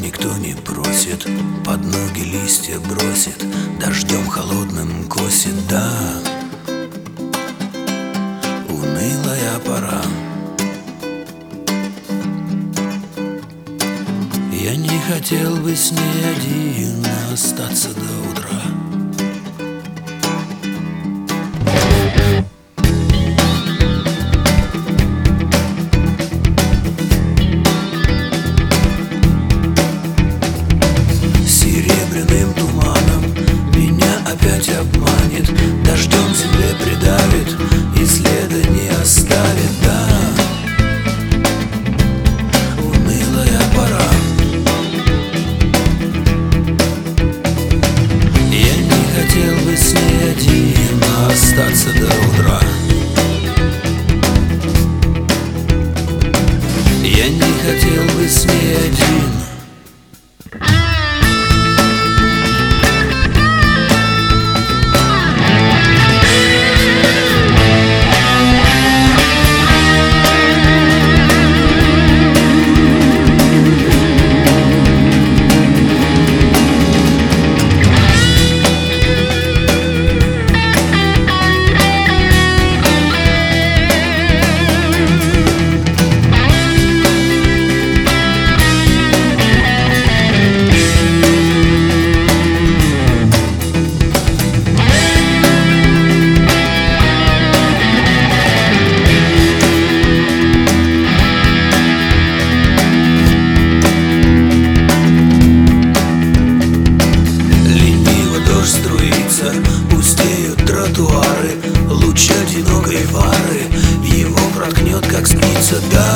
никто не просит, под ноги листья бросит, дождем холодным косит, да. Унылая пора. Я не хотел бы с ней один остаться до утра. Серебряным туманом меня опять обманет, дождем земле придавит и следа не оставит, да. Унылая пора. Я не хотел бы с ней один остаться до утра. Я не хотел бы с ней один. Пустеют тротуары, луч одинокой фары его проткнет, как спица, да.